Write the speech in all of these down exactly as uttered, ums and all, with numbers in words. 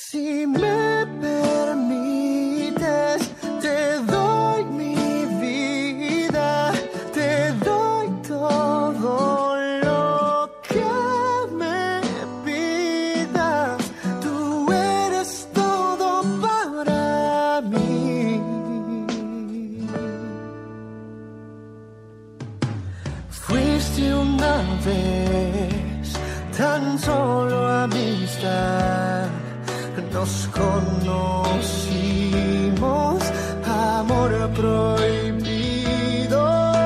Si me permites, te doy mi vida, te doy todo lo que me pidas. Tú eres todo para mí. Fuiste una vez tan solo amistad. Nos conocimos, amor prohibido,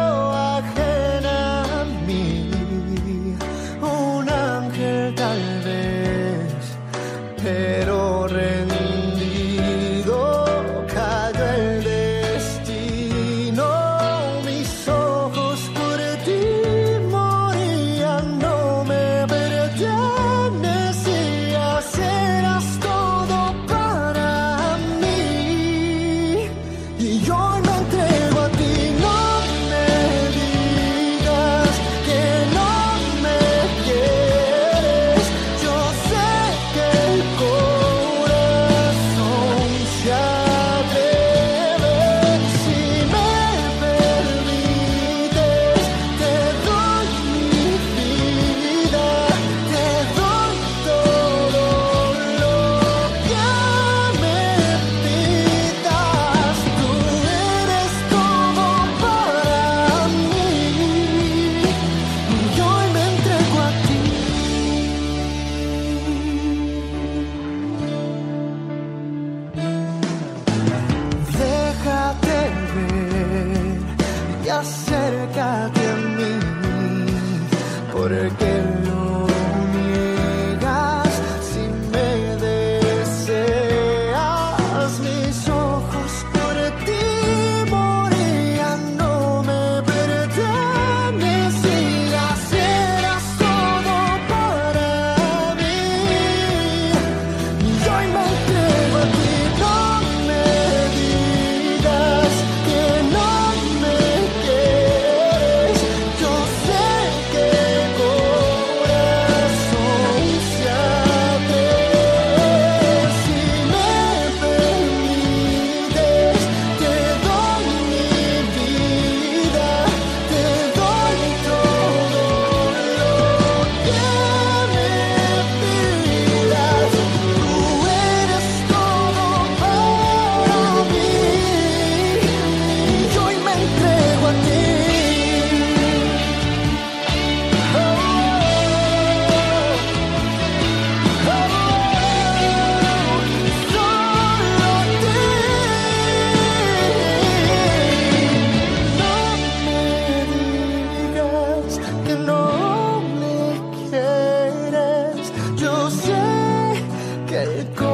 ajena a mí. Un ángel tal vez, pero rendido cayó el destino. Mis ojos por ti morían, no me pertenecías, eras acércate a mí, porque lo niegas. Si me deseas, mis ojos por ti morían, no me pertenecías, eras todo para mí. Y hoy me entrego a ti, no me digas que no. El